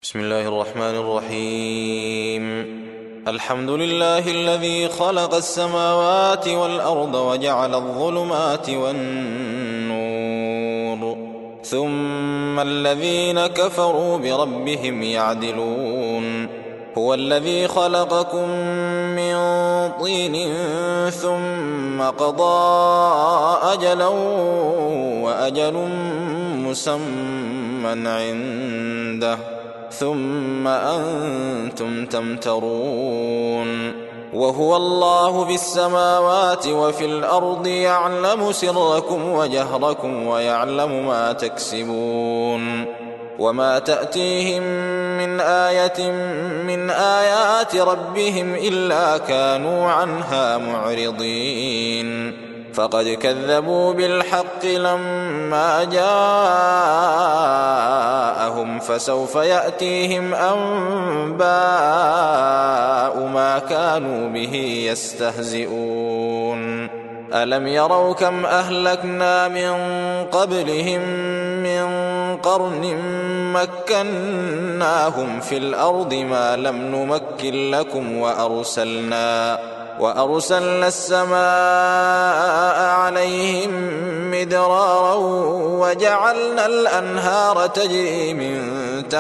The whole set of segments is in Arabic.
بسم الله الرحمن الرحيم. الحمد لله الذي خلق السماوات والأرض وجعل الظلمات والنور ثم الذين كفروا بربهم يعدلون. هو الذي خلقكم من طين ثم قضى أجلا وأجل مسمى عنده ثم أنتم تمترون. وهو الله في السماوات وفي الأرض يعلم سركم وجهركم ويعلم ما تكسبون. وما تأتيهم من آية من آيات ربهم إلا كانوا عنها معرضين. فقد كذبوا بالحق لما جاءهم فسوف يأتيهم أنباء ما كانوا به يستهزئون. ألم يروا كم أهلكنا من قبلهم من قرن مكناهم في الأرض ما لم نمكن لكم وأرسلنا السماء عليهم مدرارا وجعلنا الأنهار تجري من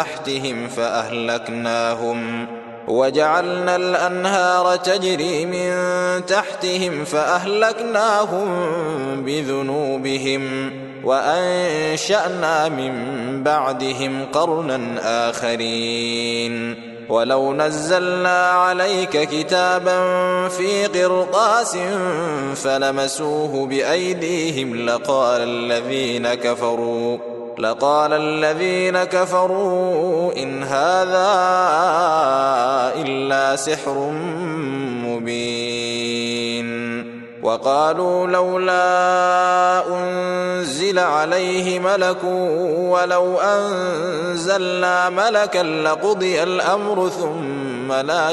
تحتهم فأهلكناهم بذنوبهم وأنشأنا من بعدهم قرنا آخرين. ولو نزلنا عليك كتابا في قرطاس فلمسوه بأيديهم لقال الذين كفروا إن هذا إلا سحر مبين. وقالوا لولا أنزل عليه ملك ولو أنزلنا ملكا لقضي الأمر ثم لا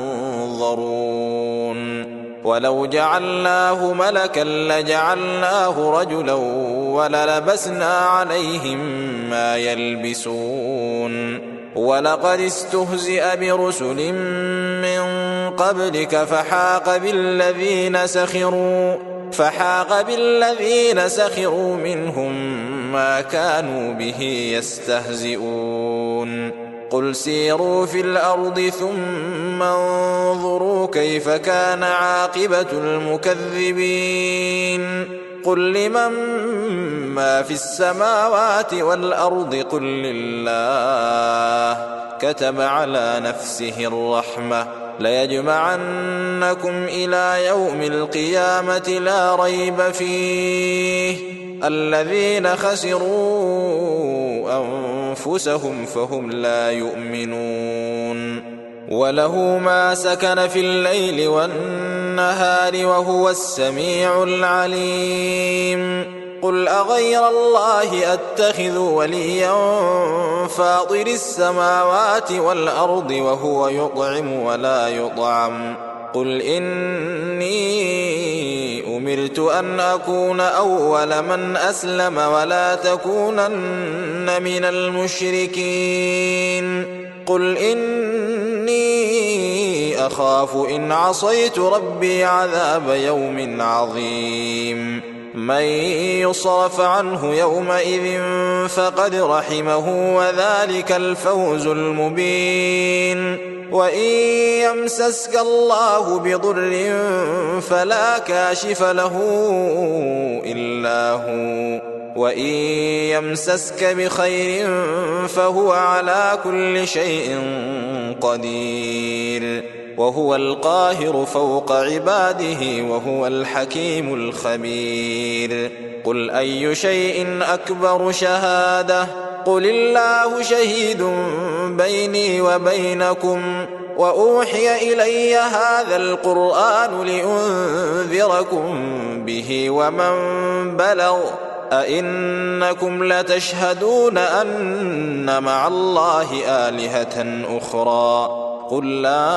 ينظرون. ولو جعلناه ملكا لجعلناه رجلا وللبسنا عليهم ما يلبسون. ولقد استهزئ برسل من قبلك فحاق بالذين سخروا منهم ما كانوا به يستهزئون. قل سيروا في الأرض ثم انظروا كيف كان عاقبة المكذبين. قل لمن ما في السماوات والأرض قل لله كتب على نفسه الرحمة ليجمعنكم إلى يوم القيامة لا ريب فيه الذين خسروا أنفسهم فهم لا يؤمنون. وله ما سكن في الليل والنهار وهو السميع العليم. قل أغير الله أتخذ وليا فاطر السماوات والأرض وهو يطعم ولا يطعم. قل إني أمرت أن أكون أول من أسلم ولا تكونن من المشركين. قل إني أخاف إن عصيت ربي عذاب يوم عظيم. من يصرف عنه يومئذ فقد رحمه وذلك الفوز المبين. وإن يمسسك الله بضر فلا كاشف له إلا هو وإن يمسسك بخير فهو على كل شيء قدير. وهو القاهر فوق عباده وهو الحكيم الخبير. قل أي شيء أكبر شهادة قل الله شهيد بيني وبينكم وأوحي إلي هذا القرآن لأنذركم به ومن بلغ أئنكم لتشهدون أن مع الله آلهة أخرى قل لا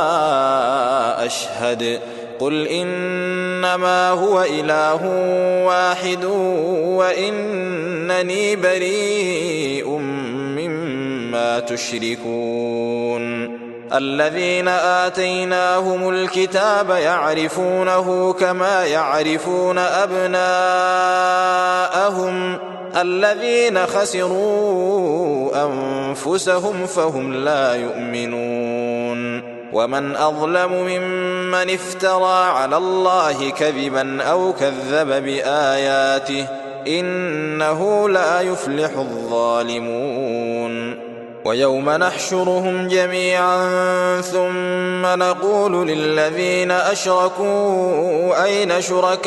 أشهد قل إنما هو إله واحد وإنني بريء مما ما تشركون الذين آتيناهم الكتاب يعرفونه كما يعرفون أبناءهم الذين خسروا أنفسهم فهم لا يؤمنون ومن أظلم ممن افترى على الله كذبا أو كذب بآياته إنه لا يفلح الظالمون ويوم نحشرهم جميعا ثم نقول للذين أشركوا أين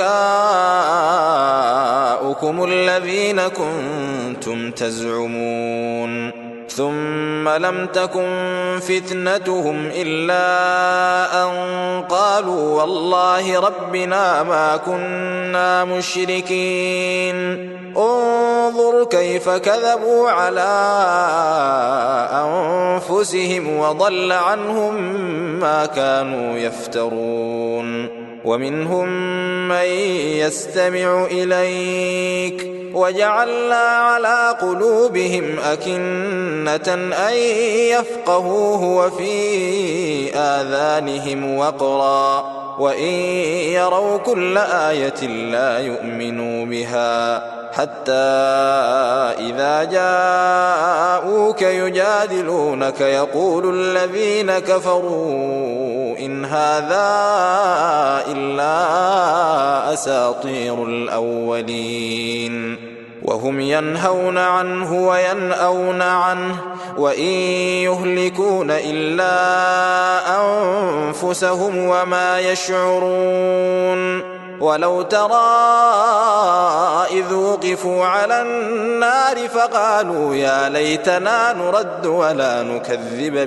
شركاؤكم الذين كنتم تزعمون ثم لم تكن فتنتهم إلا أن قالوا والله ربنا ما كنا مشركين انظر كيف كذبوا على أنفسهم وضل عنهم ما كانوا يفترون ومنهم من يستمع إليك وجعلنا على قلوبهم أكنة أن يفقهوه وفي آذانهم وقرا وإن يروا كل آية لا يؤمنوا بها حتى إذا جاءوك يجادلونك يقول الذين كفروا إن هذا إلا أساطير الأولين وهم ينهون عنه وينأون عنه وإن يهلكون إلا أنفسهم وما يشعرون ولو ترى إذ وقفوا على النار فقالوا يا ليتنا نرد ولا نكذب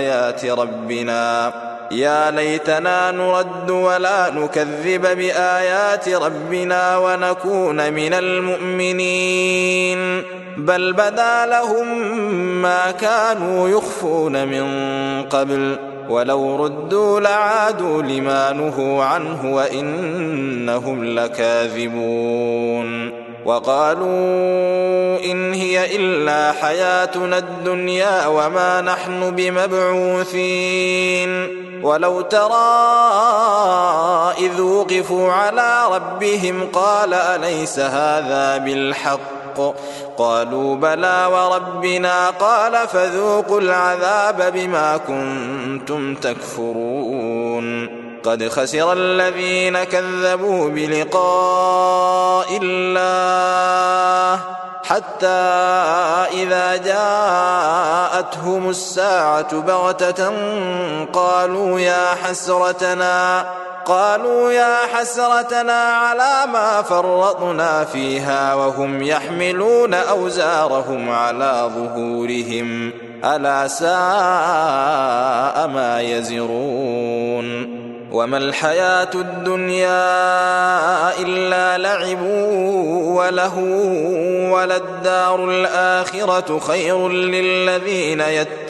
بآيات ربنا ونكون من المؤمنين بل بدا لهم ما كانوا يخفون من قبل ولو ردوا لعادوا لما نهوا عنه وإنهم لكاذبون وقالوا إن هي إلا حياتنا الدنيا وما نحن بمبعوثين ولو ترى إذ وقفوا على ربهم قال أليس هذا بالحق قالوا بلى وربنا قال فذوقوا العذاب بما كنتم تكفرون قد خسر الذين كذبوا بلقاء الله حتى إذا جاءتهم الساعة بغتة قالوا يا حسرتنا على ما فرطنا فيها وهم يحملون أوزارهم على ظهورهم ألا ساء ما يزرون وما الحياة الدنيا إلا لعب ولهو وللدار الآخرة خير للذين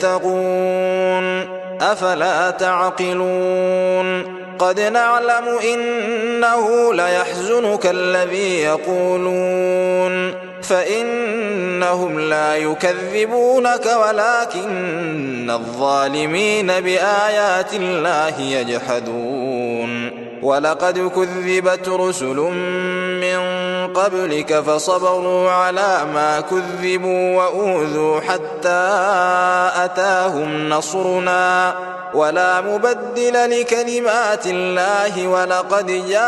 يتقون أفلا تعقلون قد نعلم إنه ليحزنك الذي يقولون فإنهم لا يكذبونك ولكن الظالمين بآيات الله يجحدون ولقد كذبت رسل من قبلك فصبروا على ما كذبوا وأوذوا حتى أتاهم نصرنا ولا مبدل لكلمات الله ولقد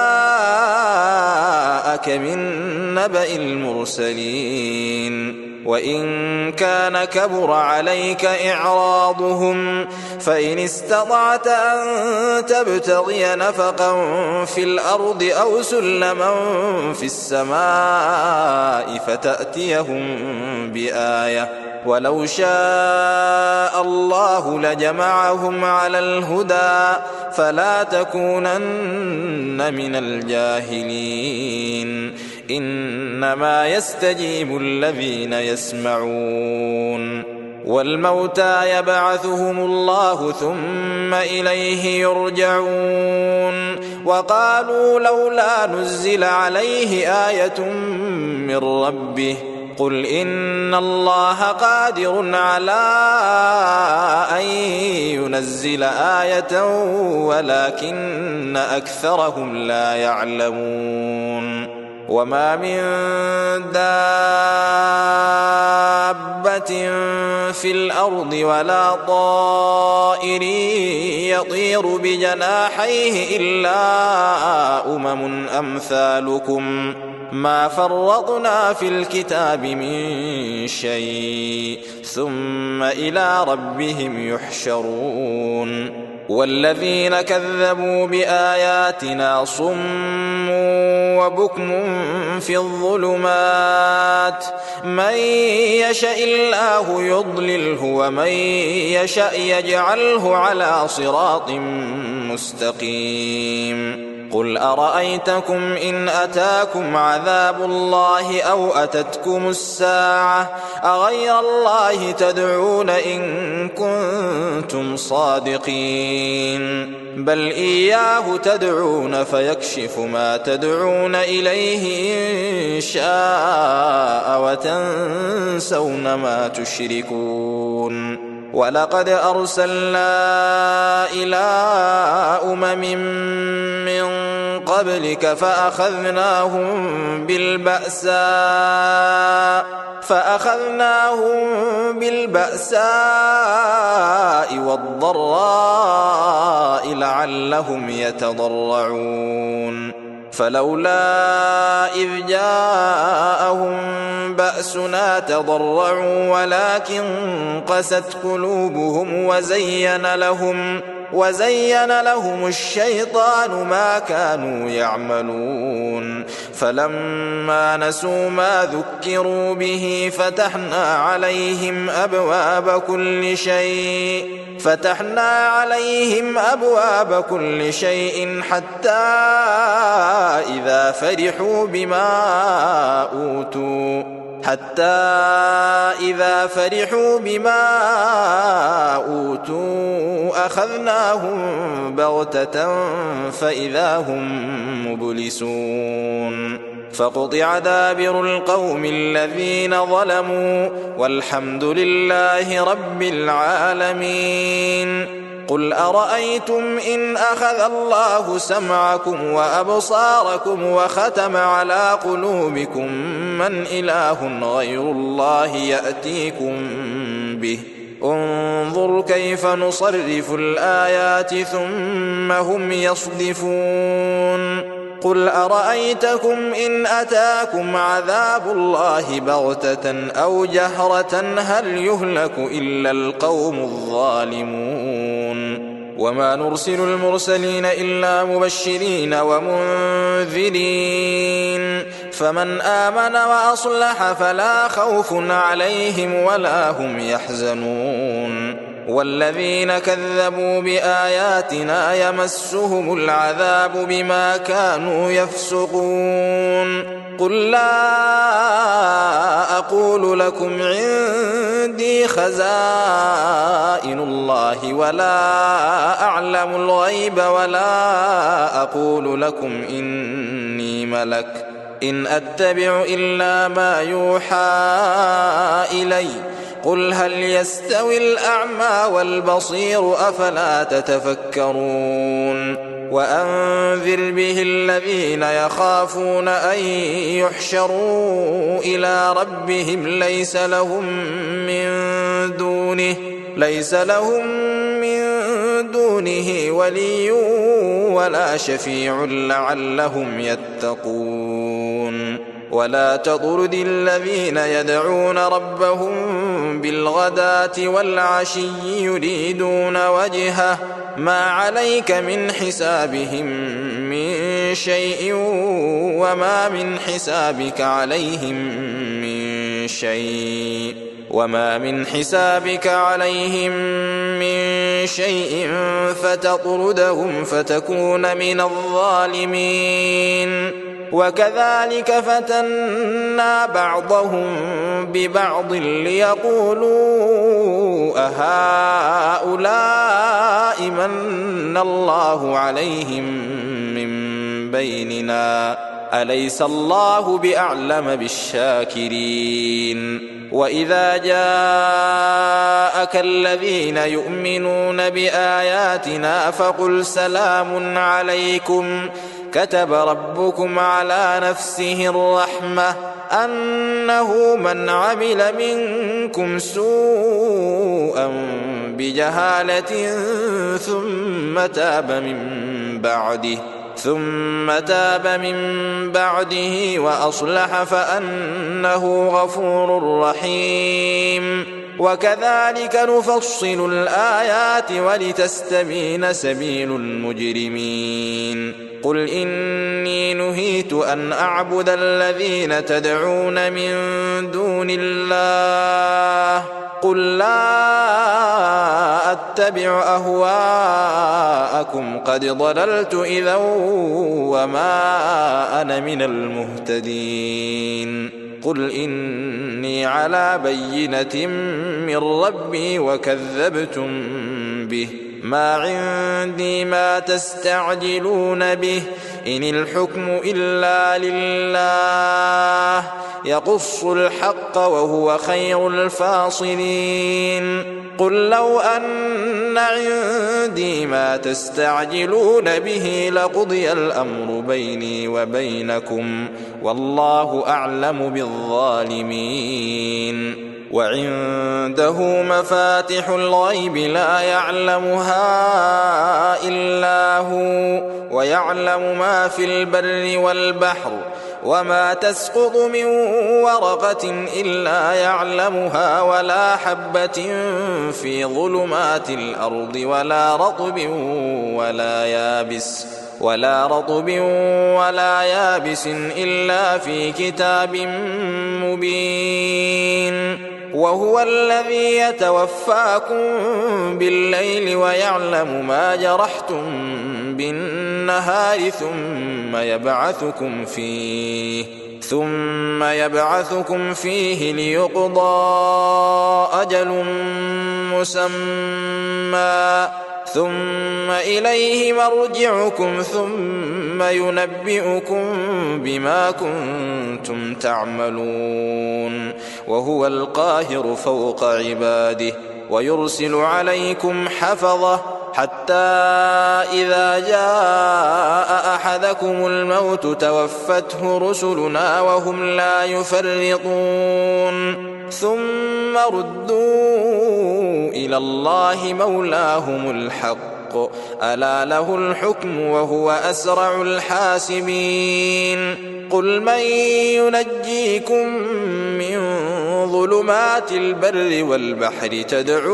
جاءك من نبأ المرسلين وإن كان كبر عليك إعراضهم فإن استطعت أن تبتغي نفقا في الأرض أو سلما في السماء فتأتيهم بآية ولو شاء الله لجمعهم على الهدى فلا تكونن من الجاهلين إنما يستجيب الذين يسمعون والموتى يبعثهم الله ثم إليه يرجعون وقالوا لولا نزل عليه آية من ربه قل إن الله قادر على أن ينزل آية ولكن أكثرهم لا يعلمون وما من دابة في الأرض ولا طائر يطير بجناحيه إلا أمم أمثالكم ما فرطنا في الكتاب من شيء ثم إلى ربهم يحشرون والذين كذبوا بآياتنا صم وبكم في الظلمات من يشاء الله يضلله ومن يشاء يجعله على صراط مستقيم قل أرأيتكم إن أتاكم عذاب الله أو أتتكم الساعة أغير الله تدعون إن كنتم صادقين بل إياه تدعون فيكشف ما تدعون إليه إن شاء وتنسون ما تشركون ولقد أرسلنا إلى أمم من قبلك فأخذناهم بالبأساء والضراء لعلهم يتضرعون فلولا إذ جاءهم بأسنا تضرعوا ولكن قست قلوبهم وزين لهم الشيطان ما كانوا يعملون فلما نسوا ما ذكروا به فتحنا عليهم أبواب كل شيء حتى إذا فرحوا بما أوتوا أخذناهم بغتة فإذا هم مبلسون فقطع دابر القوم الذين ظلموا والحمد لله رب العالمين قل أرأيتم إن أخذ الله سمعكم وأبصاركم وختم على قلوبكم من إله غير الله يأتيكم به انظر كيف نصرف الآيات ثم هم يصدفون قل أرأيتكم إن أتاكم عذاب الله بغتة أو جهرة هل يهلك إلا القوم الظالمون وما نرسل المرسلين إلا مبشرين ومنذرين فمن آمن وأصلح فلا خوف عليهم ولا هم يحزنون والذين كذبوا بآياتنا يمسهم العذاب بما كانوا يفسقون قل لا أقول لكم عندي خزائن الله ولا أعلم الغيب ولا أقول لكم إني ملك إن أتبع إلا ما يوحى إلي قل هل يستوي الأعمى والبصير أفلا تتفكرون وأنذر به الذين يخافون أن يحشروا إلى ربهم ليس لهم من دونه ولي ولا شفيع لعلهم يتقون ولا تطرد الذين يدعون ربهم بالغداة والعشي يريدون وجهه ما عليك من حسابهم من شيء وما من حسابك عليهم من شيء فتطردهم فتكون من الظالمين وكذلك فتنا بعضهم ببعض ليقولوا أهؤلاء من الله عليهم من بيننا أليس الله بأعلم بالشاكرين وإذا جاءك الذين يؤمنون بآياتنا فقل سلام عليكم كتب ربكم على نفسه الرحمة أنه من عمل منكم سوءا بجهالة ثم تاب من بعده وأصلح فأنه غفور رحيم وكذلك نفصل الآيات ولتستبين سبيل المجرمين قل إني نهيت أن أعبد الذين تدعون من دون الله قل لا أتبع أهواءكم قد ضللت إذا وما أنا من المهتدين قل إني على بينة من ربي وكذبتم به ما عندي ما تستعجلون به إن الحكم إلا لله يقص الحق وهو خير الفاصلين قل لو أن عندي ما تستعجلون به لقضي الأمر بيني وبينكم والله أعلم بالظالمين وعنده مفاتح الغيب لا يعلمها إلا هو ويعلم ما في البر والبحر وما تسقط من ورقة إلا يعلمها ولا حبة في ظلمات الأرض ولا رطب ولا يابس إلا في كتاب مبين وهو الذي يتوفاكم بالليل ويعلم ما جرحتم بالنهار ثم يبعثكم فيه ليقضى أجل مسمى ثم إليه مرجعكم ثم ينبئكم بما كنتم تعملون وهو القاهر فوق عباده ويرسل عليكم حفظة حتى إذا جاء أحدكم الموت توفته رسلنا وهم لا يفرطون ثم ردوا إلى الله مولاهم الحق ألا له الحكم وهو أسرع الحاسبين قل من ينجيكم من ظلمات البر والبحر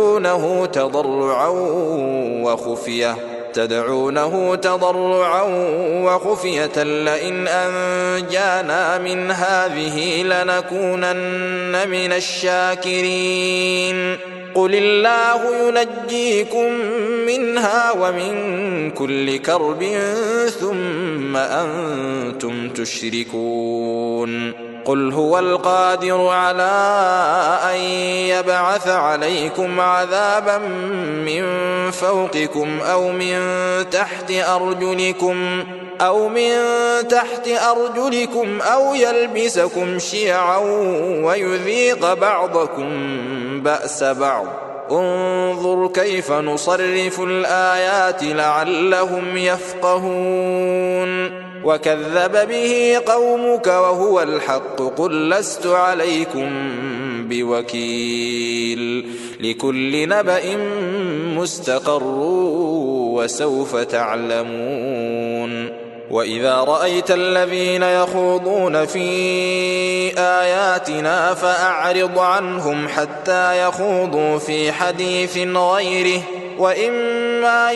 تدعونه تضرعا وخفية لئن أنجانا من هذه لنكونن من الشاكرين قل الله ينجيكم منها ومن كل كرب ثم أنتم تشركون قل هو القادر على أن يبعث عليكم عذابا من فوقكم أو من تحت أرجلكم أو يلبسكم شيعا ويذيق بعضكم بأس بعض انظر كيف نصرف الآيات لعلهم يفقهون وكذب به قومك وهو الحق قل لست عليكم بوكيل لكل نبأ مستقر وسوف تعلمون وإذا رأيت الذين يخوضون في آياتنا فأعرض عنهم حتى يخوضوا في حديث غيره وإما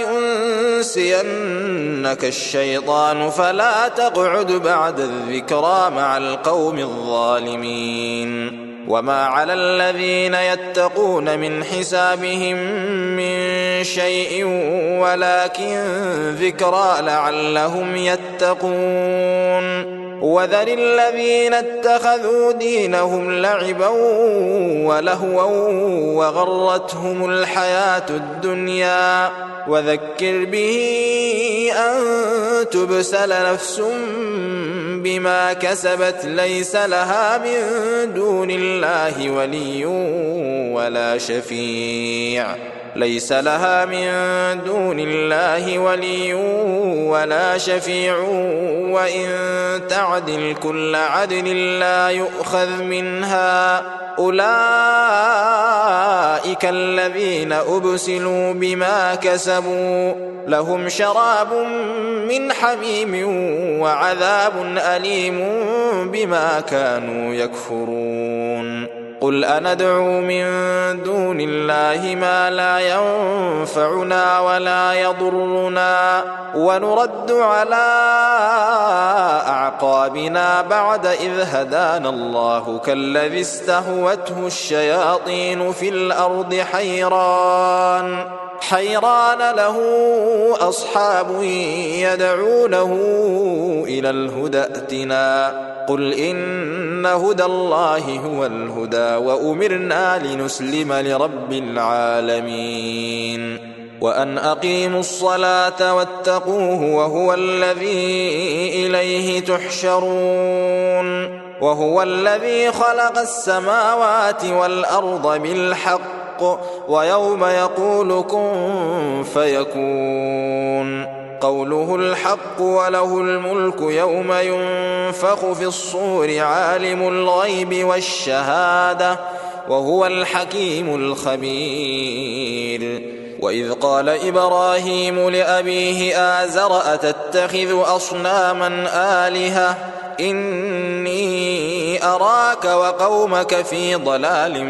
ينسينك الشيطان فلا تقعد بعد الذكرى مع القوم الظالمين وما على الذين يتقون من حسابهم من شيء ولكن ذكرى لعلهم يتقون وذر الذين اتخذوا دينهم لعبا ولهوا وغرتهم الحياة الدنيا وذكر به أن تبسل نفس بما كسبت ليس لها من دون الله ولي ولا شفيع وإن تعدل كل عدل لا يؤخذ منها أولئك الذين أبسلوا بما كسبوا لهم شراب من حميم وعذاب أليم بما كانوا يكفرون قل أندعو من دون الله ما لا ينفعنا ولا يضرنا ونرد على أعقابنا بعد إذ هدانا الله كالذي استهوته الشياطين في الأرض حيران له أصحاب يدعونه إلى الهدى ائتنا قل إن هدى الله هو الهدى وأمرنا لنسلم لرب العالمين وأن أقيموا الصلاة واتقوه وهو الذي إليه تحشرون وهو الذي خلق السماوات والأرض بالحق ويوم يقول كن فيكون قوله الحق وله الملك يوم ينفخ في الصور عالم الغيب والشهادة وهو الحكيم الخبير وإذ قال إبراهيم لأبيه آزر أتتخذ أصناما آلهة إني أراك وقومك في ضلال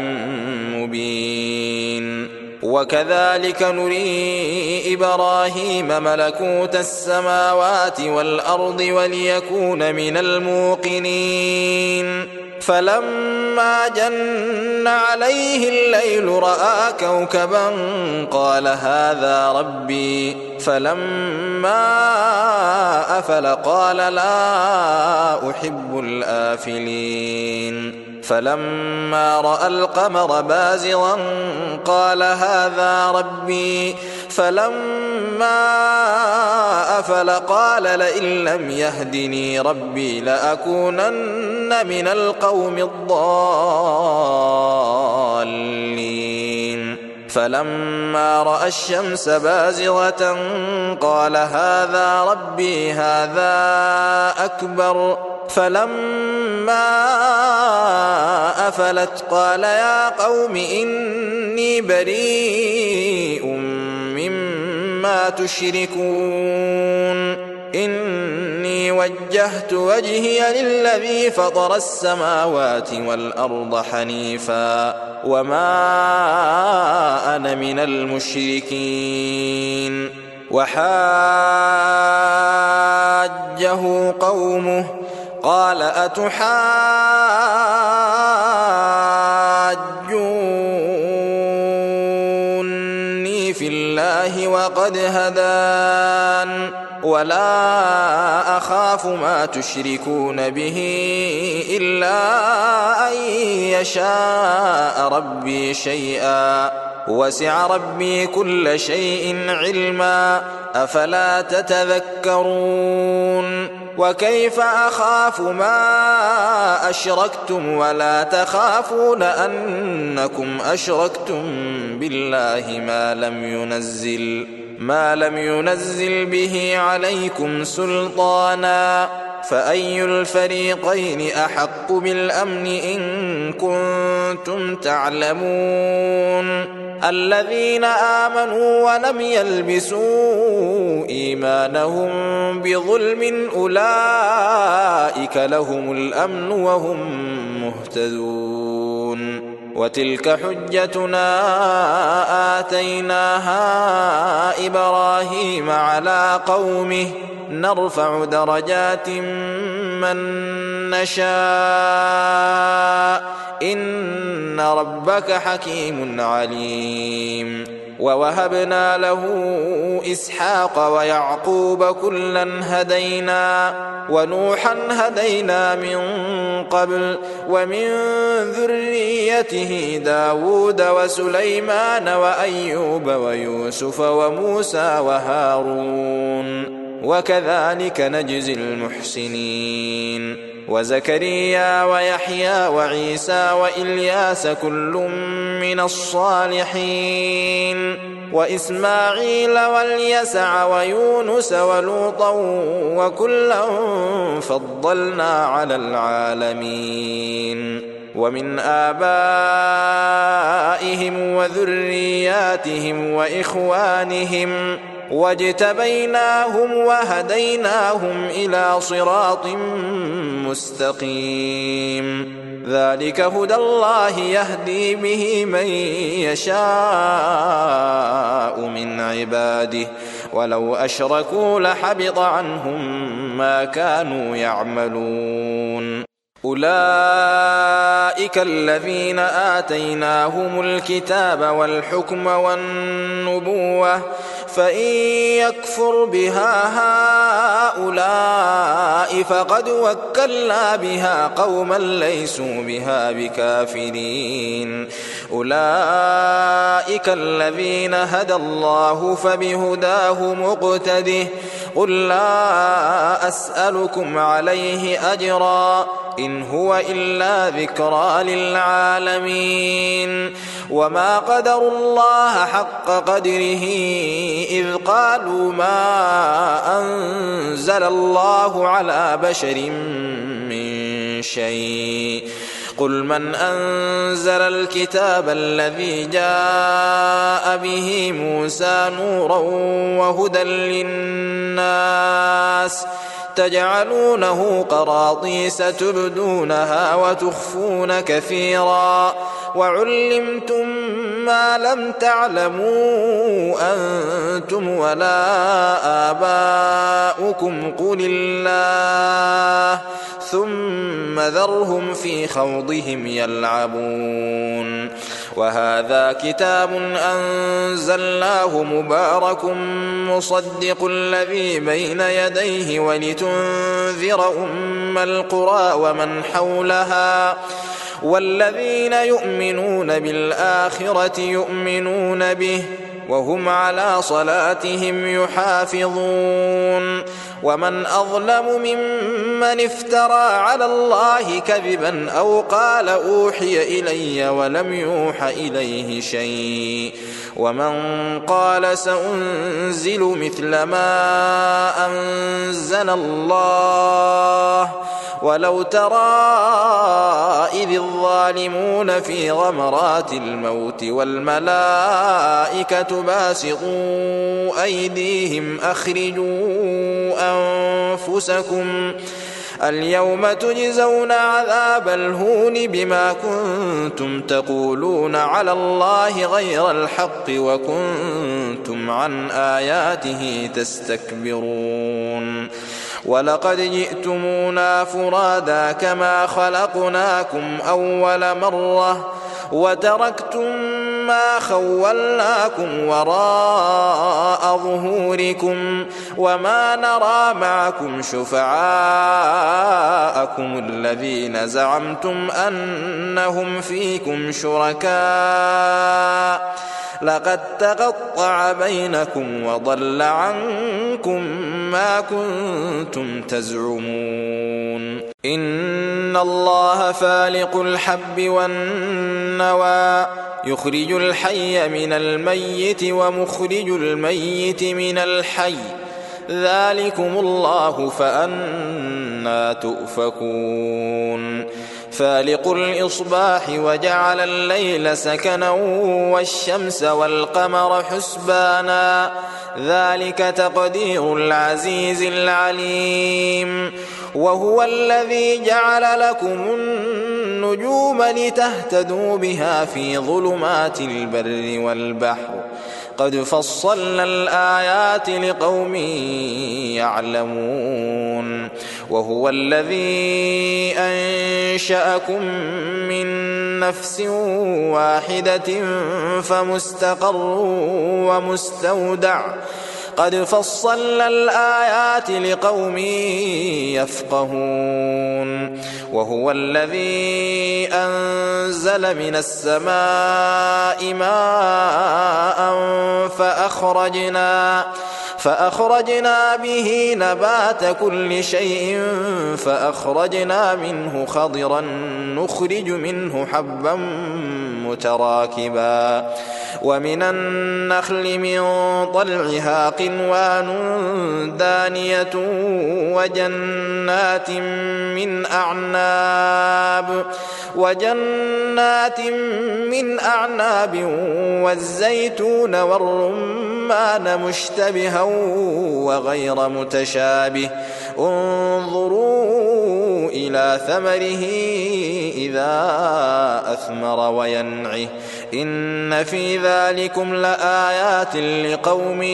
مبين وكذلك نري إبراهيم ملكوت السماوات والأرض وليكون من الموقنين فلما جن عليه الليل رأى كوكبا قال هذا ربي فلما أفل قال لا أحب الآفلين فلما رأى القمر بازغا قال هذا ربي فلما أفل قال لئن لم يهدني ربي لأكونن من القوم الضالين فلما رأى الشمس بازغة قال هذا ربي هذا أكبر فلما أفلت قال يا قوم إني بريء مما تشركون إني وجهت وجهي للذي فطر السماوات والأرض حنيفا وما أنا من المشركين وحاجه قومه قال أتحاجوني في الله وقد هدان ولا أخاف ما تشركون به إلا أن يشاء ربي شيئا وسع ربي كل شيء علما أفلا تتذكرون وكيف أخاف ما أشركتم ولا تخافون أنكم أشركتم بالله ما لم ينزل به عليكم سلطانا فأي الفريقين أحق بالأمن إن كنتم تعلمون الذين آمنوا ولم يلبسوا إيمانهم بظلم أولئك لهم الأمن وهم مهتدون وتلك حجتنا آتيناها إبراهيم على قومه نرفع درجات من نشاء إن ربك حكيم عليم ووهبنا له إسحاق ويعقوب كلا هدينا ونوحا هدينا من قبل ومن ذريته داود وسليمان وأيوب ويوسف وموسى وهارون وكذلك نجزي المحسنين وزكريا ويحيى وعيسى وإلياس كل من الصالحين وإسماعيل واليسع ويونس ولوطا وكلا فضلنا على العالمين ومن آبائهم وذرياتهم وإخوانهم واجتبيناهم وهديناهم إلى صراط مستقيم ذلك هدى الله يهدي به من يشاء من عباده ولو أشركوا لحبط عنهم ما كانوا يعملون أولئك الذين آتيناهم الكتاب والحكم والنبوة فإن يكفر بها هؤلاء فقد وكلنا بها قوما ليسوا بها بكافرين أولئك الذين هدى الله فبهداه مقتده قل لا أسألكم عليه أجرا إن هو إلا ذكرى للعالمين وما قدروا الله حق قدره إذ قالوا ما أنزل الله على بشر من شيء قل من أنزل الكتاب الذي جاء به موسى نورا وهدى للناس تجعلونه قراطيس تبدونها وتخفون كثيرا وعلمتم ما لم تعلموا أنتم ولا آباؤكم قل الله ثم ذرهم في خوضهم يلعبون وهذا كتاب أنزلناه مبارك مصدق الذي بين يديه ولتنذر أم القرى ومن حولها والذين يؤمنون بالآخرة يؤمنون به وهم على صلاتهم يحافظون ومن أظلم ممن افترى على الله كذبا أو قال أوحي إلي ولم يوح إليه شيء ومن قال سأنزل مثل ما أنزل الله ولو ترى إذ الظالمون في غمرات الموت والملائكة باسطوا أيديهم أخرجوا أنفسكم اليوم تجزون عذاب الهون بما كنتم تقولون على الله غير الحق وكنتم عن آياته تستكبرون ولقد جئتمونا فرادا كما خلقناكم أول مرة وتركتم ما خولناكم وراء ظهوركم وما نرى معكم شفعاءكم الذين زعمتم أنهم فيكم شركاء لقد تقطع بينكم وضل عنكم ما كنتم تزعمون إن الله فالق الحب والنوى يخرج الحي من الميت ومخرج الميت من الحي ذلكم الله فأنى تؤفكون فالق الإصباح وجعل الليل سكنا والشمس والقمر حسبانا ذلك تقدير العزيز العليم وهو الذي جعل لكم النجوم لتهتدوا بها في ظلمات البر والبحر قد فصلنا الآيات لقوم يعلمون وهو الذي أنشأكم من نفس واحدة فمستقر ومستودع قد فصلنا الآيات لقوم يفقهون وهو الذي أنزل من السماء ماء فأخرجنا به نبات كل شيء فأخرجنا منه خضرا نخرج منه حبا متراكبا ومن النخل من طلعها قنوان دانية وجنات من أعناب والزيتون والرمان مشتبها وغير متشابه انظروا إلى ثمره إذا أثمر وينعه إن في ذلكم لآيات لقوم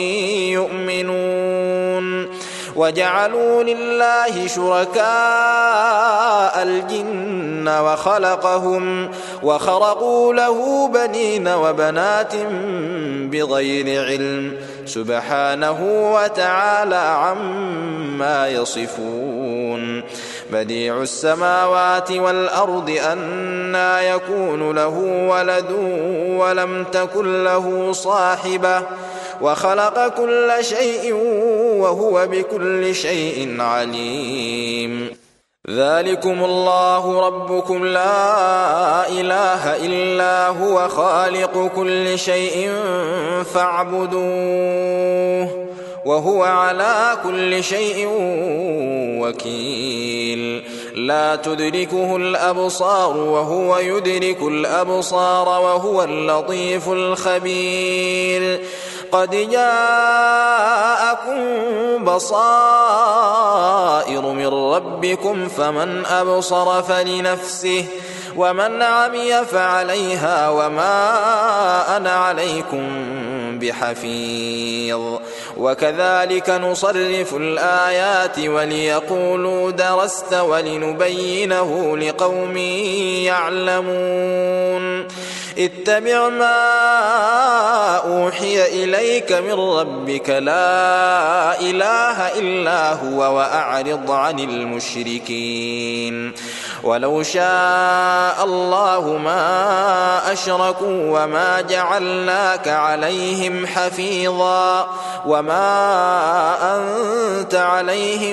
يؤمنون وجعلوا لله شركاء الجن وخرقوا له بنين وبنات بغير علم سبحانه وتعالى عما يصفون بديع السماوات والأرض أنى يكون له ولد ولم تكن له صاحبة وخلق كل شيء وهو بكل شيء عليم ذلكم الله ربكم لا إله إلا هو خالق كل شيء فاعبدوه وهو على كل شيء وكيل لا تدركه الأبصار وهو يدرك الأبصار وهو اللطيف الخبير قد جاءكم بصائر من ربكم فمن أبصر فلنفسه ومن عمي فعليها وما أنا عليكم بحفيظ وكذلك نصرف الآيات وليقولوا درست ولنبينه لقوم يعلمون اتبع ما أوحي إليك من ربك لا إله إلا هو وأعرض عن المشركين ولو شاء الله ما أشركوا وما جعلناك عليهم حفيظا وما أنت عليهم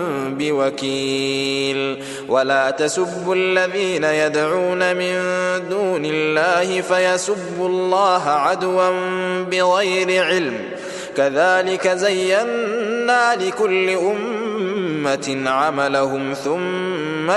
بوكيل ولا تسبوا الذين يدعون من دون الله فيسبوا الله عدوا بغير علم كذلك زينا لكل أمة عملهم ثم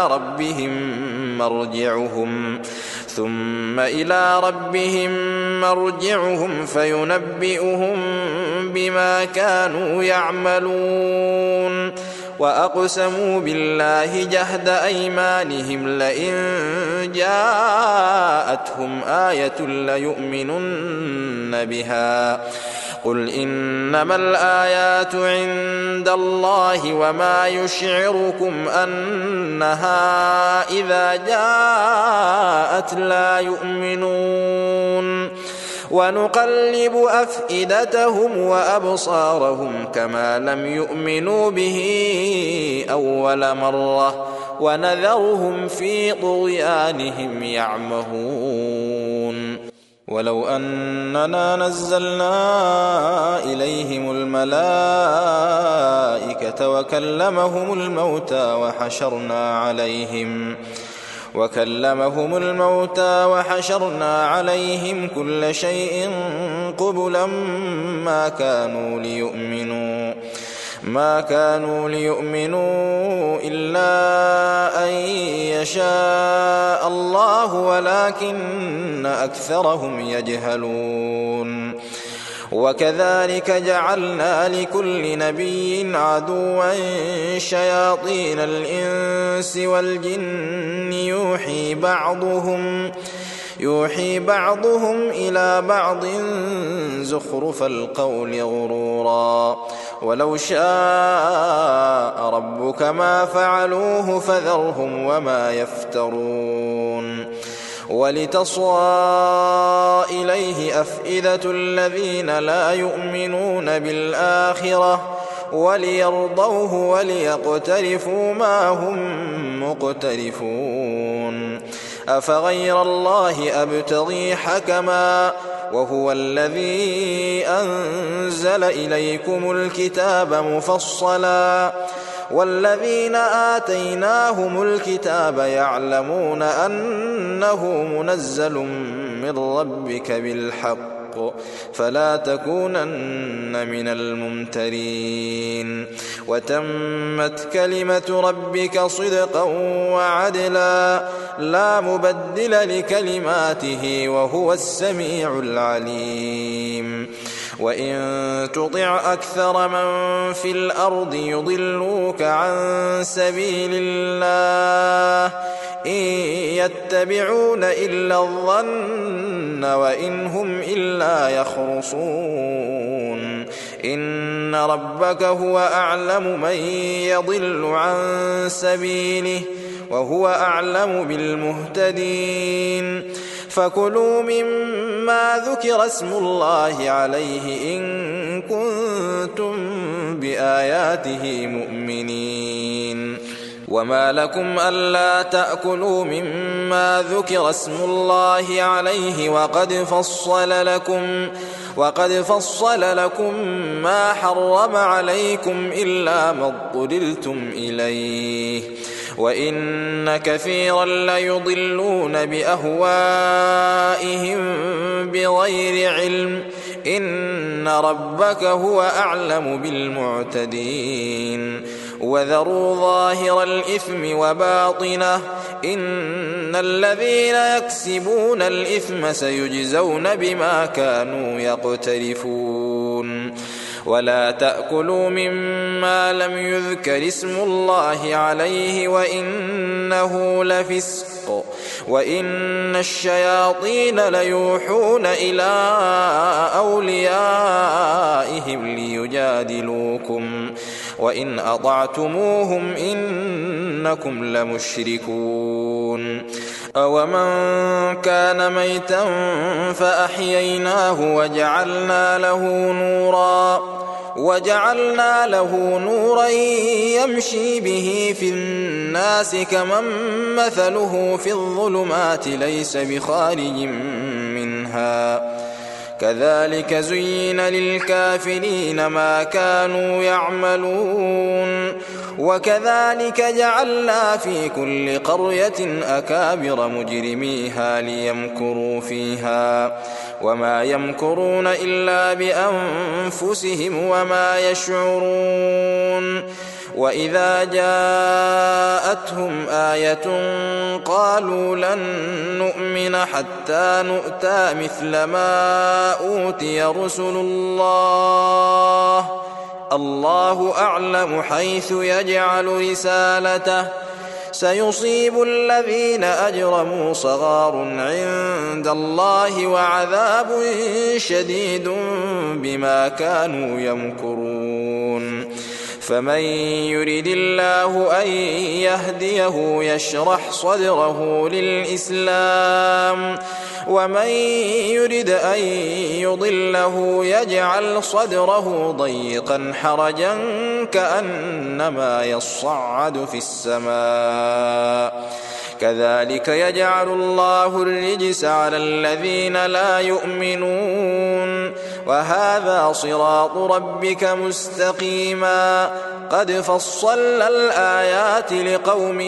إلى ربهم مرجعهم فينبئهم بما كانوا يعملون وأقسموا بالله جهد أيمانهم لئن جاءتهم آية ليؤمنن بها قل إنما الآيات عند الله وما يشعركم أنها إذا جاءت لا يؤمنون ونقلب أفئدتهم وأبصارهم كما لم يؤمنوا به أول مرة ونذرهم في طغيانهم يعمهون ولو أننا نزلنا إليهم الملائكة وكلمهم الموتى وحشرنا عليهم كل شيء قبلا ما كانوا ليؤمنوا إلا أن يشاء الله ولكن أكثرهم يجهلون وكذلك جعلنا لكل نبي عدوا شياطين الإنس والجن يوحي بعضهم إلى بعض زخرف القول غرورا ولو شاء ربك ما فعلوه فذرهم وما يفترون ولتصغى إليه أفئدة الذين لا يؤمنون بالآخرة وليرضوه وليقترفوا ما هم مقترفون. أفغير الله أبتغي حكما وهو الذي أنزل إليكم الكتاب مفصلا والذين آتيناهم الكتاب يعلمون أنه منزل من ربك بالحق فلا تكونن من الممترين. وتمت كلمة ربك صدقا وعدلا لا مبدل لكلماته وهو السميع العليم. وإن تطع أكثر من في الأرض يضلوك عن سبيل الله إن يتبعون إلا الظن وإن هم إلا يخرصون. إن ربك هو أعلم من يضل عن سبيله وهو أعلم بالمهتدين. فكلوا مما ذكر اسم الله عليه إن كنتم بآياته مؤمنين. وما لكم ألا تأكلوا مما ذكر اسم الله عليه وقد فصل لكم ما حرم عليكم إلا ما اضطررتم إليه وإن كثيرا ليضلون بأهوائهم بغير علم إن ربك هو أعلم بالمعتدين. وذروا ظاهر الإثم وباطنه إن الذين يكسبون الإثم سيجزون بما كانوا يقترفون. ولا تأكلوا مما لم يذكر اسم الله عليه وإنه لفسق وإن الشياطين ليوحون إلى أوليائهم ليجادلوكم وإن أطعتموهم إنكم لمشركون. أومن كان ميتا فأحييناه وجعلنا له نورا يمشي به في الناس كمن مثله في الظلمات ليس بخارج منها كذلك زين للكافرين ما كانوا يعملون. وكذلك جعلنا في كل قرية أكابر مجرميها ليمكروا فيها وما يمكرون إلا بأنفسهم وما يشعرون. وإذا جاءتهم آية قالوا لن نؤمن حتى نؤتى مثل ما أوتي رسل الله أعلم حيث يجعل رسالته سيصيب الذين أجرموا صغار عند الله وعذاب شديد بما كانوا يمكرون. فمن يرد الله أن يهديه يشرح صدره للإسلام ومن يرد أن يضله يجعل صدره ضيقا حرجا كأنما يصعد في السماء كذلك يجعل الله الرجس على الذين لا يؤمنون. وهذا صراط ربك مستقيما قد فصلنا الآيات لقوم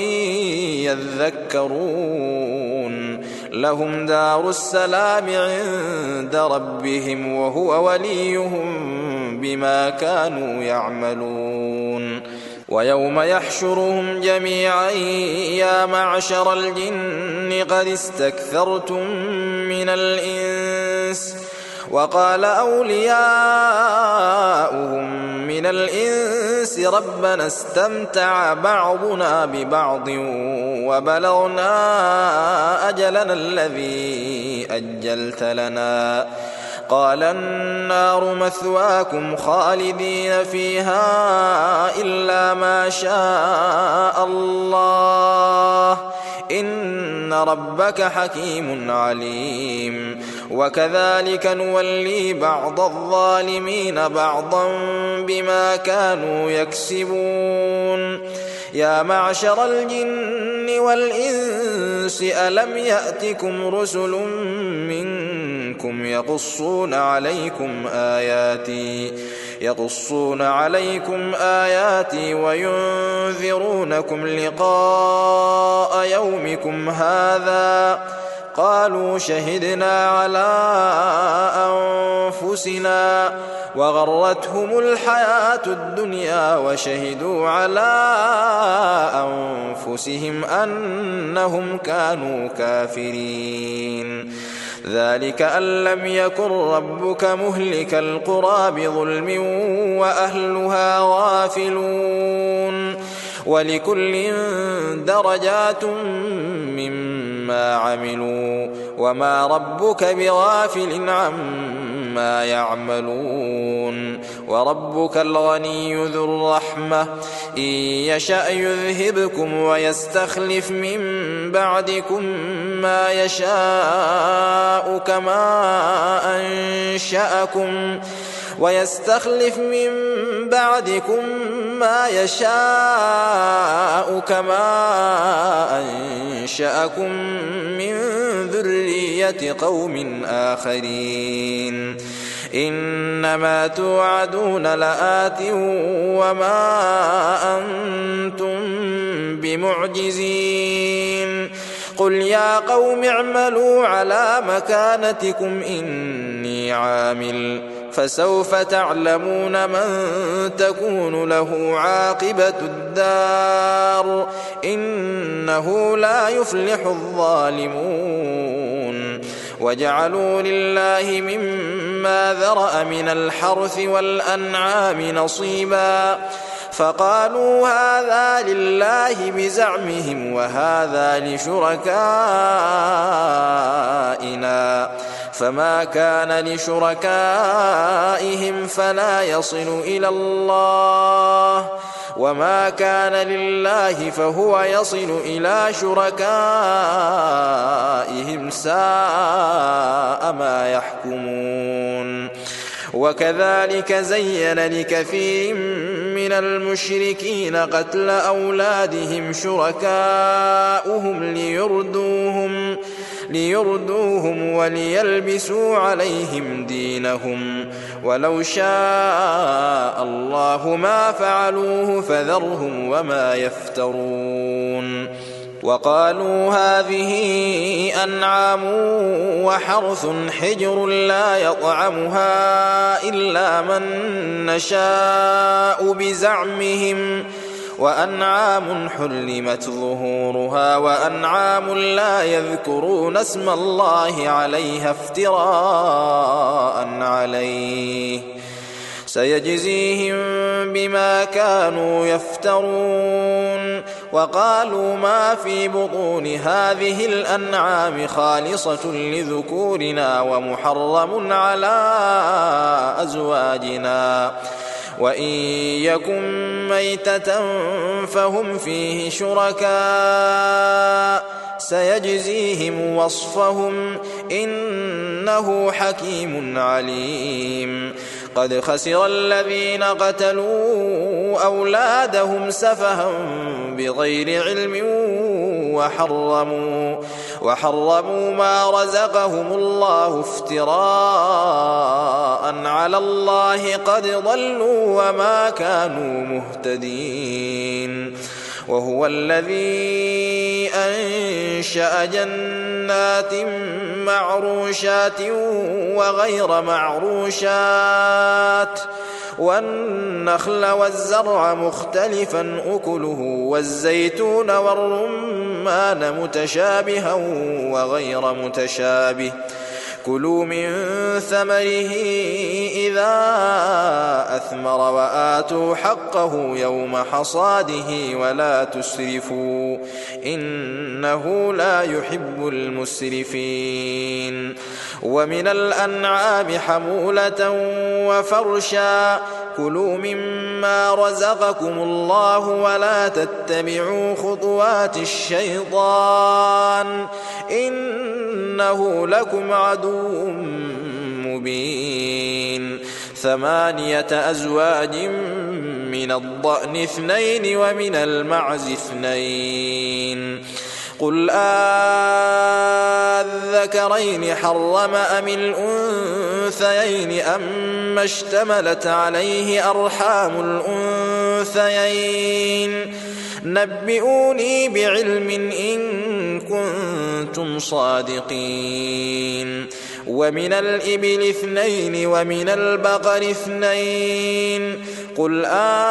يذكرون. لهم دار السلام عند ربهم وهو وليهم بما كانوا يعملون. ويوم يحشرهم جميعا يا معشر الجن قد استكثرتم من الإنس وقال أولياؤهم من الإنس ربنا استمتع بعضنا ببعض وبلغنا أجلنا الذي أجلت لنا قال النار مثواكم خالدين فيها إلا ما شاء الله إن ربك حكيم عليم وكذلك نولي بعض الظالمين بعضا بما كانوا يكسبون يا معشر الجن والإنس ألم يأتكم رسل منكم يقصون عليكم آياتي وينذرونكم لقاء يومكم هذا قالوا شهدنا على أنفسنا وغرتهم الحياة الدنيا وشهدوا على أنفسهم أنهم كانوا كافرين ذلك أن لم يكن ربك مهلك القرى بظلم وأهلها غافلون ولكل درجات مما عملوا وما ربك بغافل عما يعملون وربك الغني ذو الرحمة إن يشأ يذهبكم ويستخلف من بعدكم ما يشاء كما أنشأكم من ذرية قوم آخرين إنما توعدون لآت وما أنتم بمعجزين قل يا قوم اعملوا على مكانتكم إني عامل فسوف تعلمون من تكون له عاقبة الدار إنه لا يفلح الظالمون وجعلوا لله مما ذرأ من الحرث والأنعام نصيبا فقالوا هذا لله بزعمهم وهذا لشركائنا فما كان لشركائهم فلا يصل إلى الله وما كان لله فهو يصل إلى شركائهم ساء ما يحكمون وكذلك زين لكثير من المشركين قتل أولادهم شركاؤهم ليردوهم وليلبسوا عليهم دينهم ولو شاء الله ما فعلوه فذرهم وما يفترون وقالوا هذه أنعام وحرث حجر لا يطعمها إلا من نشاء بزعمهم وأنعام حرمت ظهورها وأنعام لا يذكرون اسم الله عليها افتراء عليه سيجزيهم بما كانوا يفترون وقالوا ما في بطون هذه الأنعام خالصة لذكورنا ومحرم على أزواجنا وإن يكن ميتة فهم فيه شركاء سيجزيهم وصفهم إنه حكيم عليم قد خسر الذين قتلوا أولادهم سفها بغير علم وحرموا ما رزقهم الله افتراء على الله قد ضلوا وما كانوا مهتدين وهو الذي أنشأ جنات معروشات وغير معروشات والنخل والزرع مختلفا أكله والزيتون والرمان متشابها وغير متشابه كلوا من ثمره إذا وأثمر وآتوا حقه يوم حصاده ولا تسرفوا إنه لا يحب المسرفين. ومن الأنعام حمولة وفرشا كلوا مما رزقكم الله ولا تتبعوا خطوات الشيطان إنه لكم عدو مبين. 8 أزواج من الضأن 2 ومن المعز 2 قل أذكرين حرم أم الأنثيين أما اشتملت عليه أرحام الأنثيين نبئوني بعلم إن كنتم صادقين. ومن الإبل 2 ومن البقر 2 قل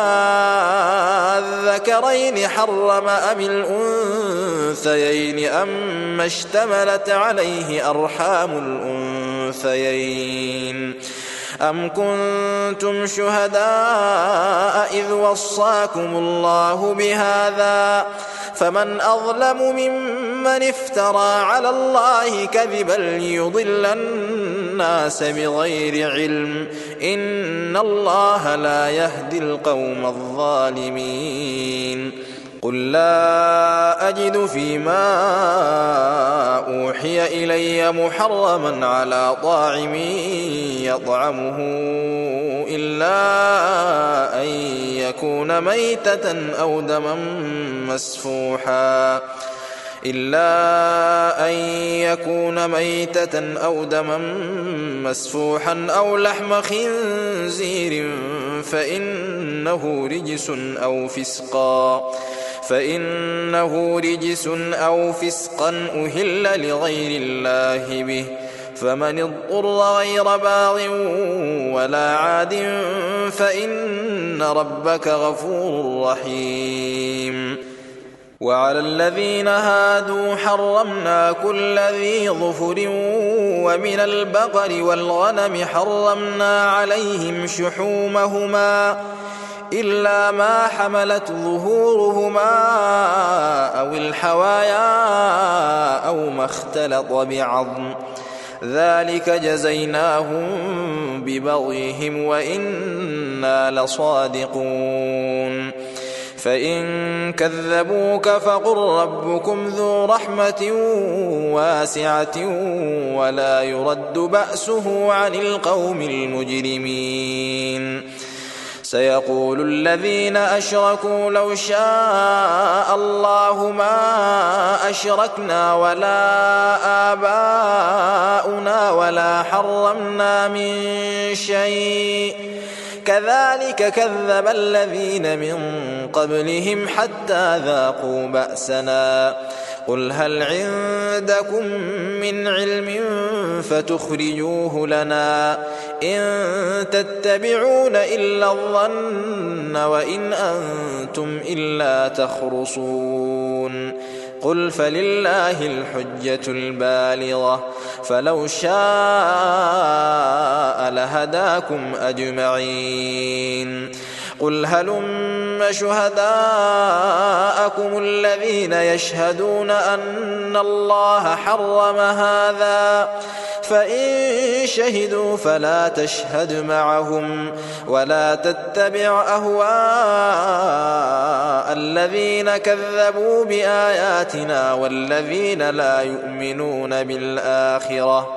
أذكرين حرم أم الأنثيين أما اشتملت عليه أرحام الأنثيين أم كنتم شهداء إذ وصاكم الله بهذا فمن أظلم ممن افترى على الله كذبا ليضل الناس بغير علم إن الله لا يهدي القوم الظالمين. قل لا أجد فيما أوحي إلي محرما على طاعم يطعمه إلا أن يكون ميتة أو دما مسفوحا أو لحم خنزير فإنه رجس أو فسقا أهل لغير الله به فمن اضطر غير باغ ولا عاد فإن ربك غفور رحيم. وعلى الذين هادوا حرمنا كل ذي ظفر ومن البقر والغنم حرمنا عليهم شحومهما إلا ما حملت ظهورهما أو الحوايا أو ما اختلط بعظم ذلك جزيناهم ببغيهم وإنا لصادقون. فإن كذبوك فقل ربكم ذو رحمة واسعة ولا يرد بأسه عن القوم المجرمين. سيقول الذين أشركوا لو شاء الله ما أشركنا ولا آباؤنا ولا حرمنا من شيء كذلك كذب الذين من قبلهم حتى ذاقوا بأسنا. قل هل عندكم من علم فتخرجوه لنا إن تتبعون إلا الظن وإن أنتم إلا تخرصون. قل فلله الحجة البالغة فلو شاء لهداكم أجمعين. قل هلم شهداءكم الذين يشهدون أن الله حرم هذا فإن شهدوا فلا تشهد معهم ولا تتبع أهواء الذين كذبوا بآياتنا والذين لا يؤمنون بالآخرة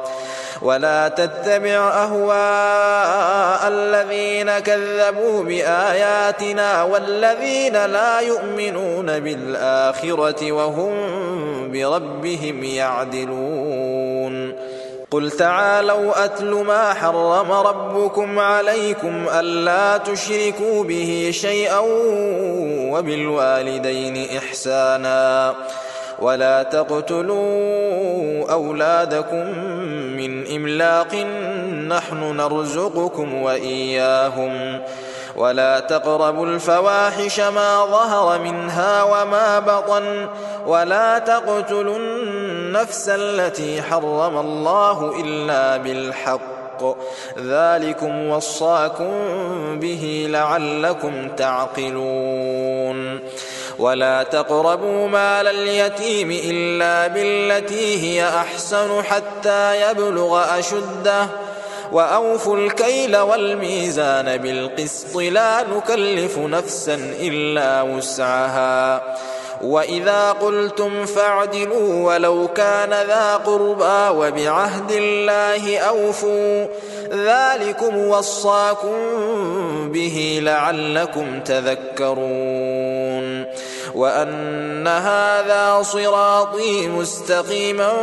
وهم بربهم يعدلون. قل تعالوا أتل ما حرم ربكم عليكم ألا تشركوا به شيئا وبالوالدين إحسانا ولا تقتلوا أولادكم من إملاق نحن نرزقكم وإياهم ولا تقربوا الفواحش ما ظهر منها وما بطن ولا تقتلوا النفس التي حرم الله إلا بالحق بالحق ذلكم وصاكم به لعلكم تعقلون ولا تقربوا مال اليتيم إلا بالتي هي أحسن حتى يبلغ أشده وأوفوا الكيل والميزان بالقسط لا نكلف نفسا إلا وسعها وإذا قلتم فاعدلوا ولو كان ذا قربى وبعهد الله أوفوا ذلكم وصاكم به لعلكم تذكرون وأن هذا صراطي مستقيما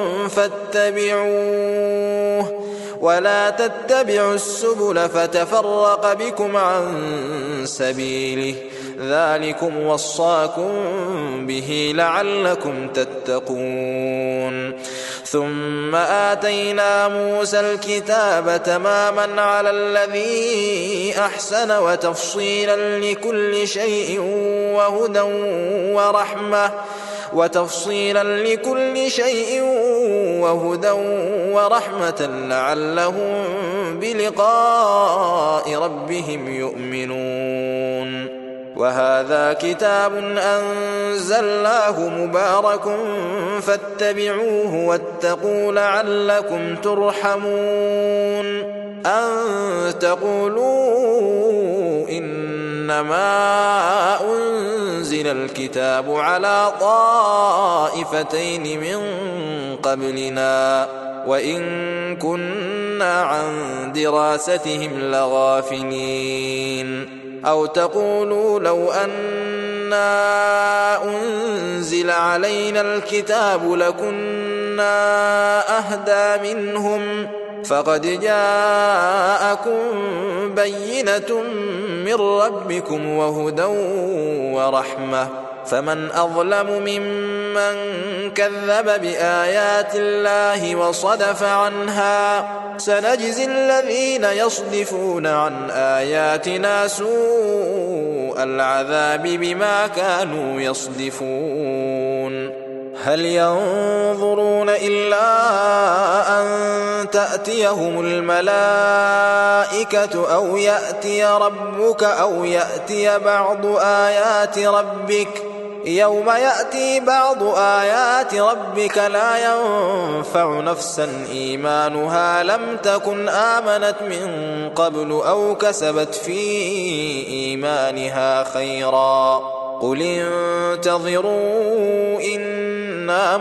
فاتبعوه ولا تتبعوا السبل فتفرق بكم عن سبيله ذلكم وصاكم به لعلكم تتقون ثم آتينا موسى الكتاب تماما على الذي أحسن وتفصيلا لكل شيء وهدى ورحمة لعلهم بلقاء ربهم يؤمنون وهذا كتاب أنزلناه مبارك فاتبعوه واتقوا لعلكم ترحمون أن تقولوا إنما أنزل الكتاب على طائفتين من قبلنا وإن كنا عن دراستهم لغافلين أو تقولوا لو أنا أنزل علينا الكتاب لكنا أهدى منهم فقد جاءكم بينة من ربكم وهدى ورحمة فمن أظلم ممن كذب بآيات الله وصدف عنها سنجزي الذين يصدفون عن آياتنا سوء العذاب بما كانوا يصدفون هل ينظرون إلا أن تأتيهم الملائكة أو يأتي ربك أو يأتي بعض آيات ربك يوم يأتي بعض آيات ربك لا ينفع نفسا إيمانها لم تكن آمنت من قبل أو كسبت في إيمانها خيرا قل انتظروا إنا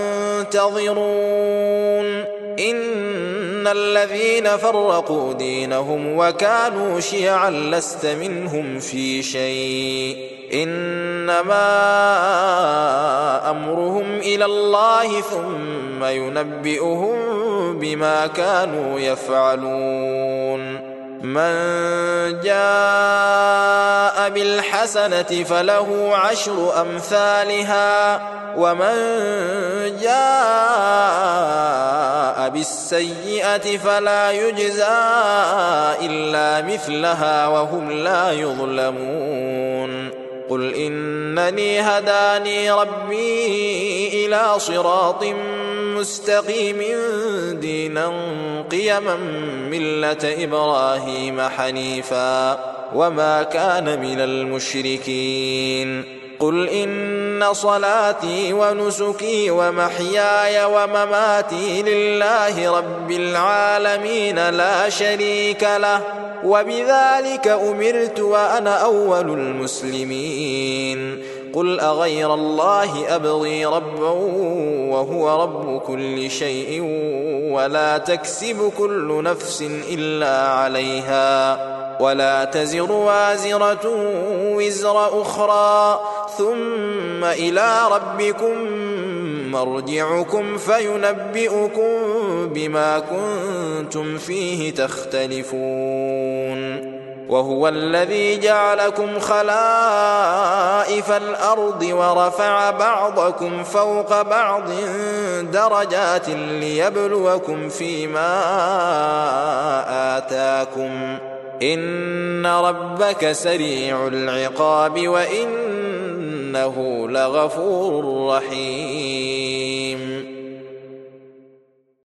منتظرون إن الذين فرقوا دينهم وكانوا شيعا لست منهم في شيء إنما أمرهم إلى الله ثم ينبئهم بما كانوا يفعلون من جاء بالحسنة فله 10 أمثالها ومن جاء بالسيئة فلا يجزى إلا مثلها وهم لا يظلمون قل إنني هداني ربي إلى صراط مستقيم دينا قيما ملة إبراهيم حنيفا وما كان من المشركين قل إن صلاتي ونسكي ومحياي ومماتي لله رب العالمين لا شريك له وبذلك أمرت وأنا أول المسلمين قل أغير الله أبغي ربا وهو رب كل شيء ولا تكسب كل نفس إلا عليها ولا تزر وازرة وزر أخرى ثم إلى ربكم مرجعكم فينبئكم بما كنتم فيه تختلفون وهو الذي جعلكم خلائف الأرض ورفع بعضكم فوق بعض درجات ليبلوكم فيما آتاكم إن ربك سريع العقاب وإنه لغفور رحيم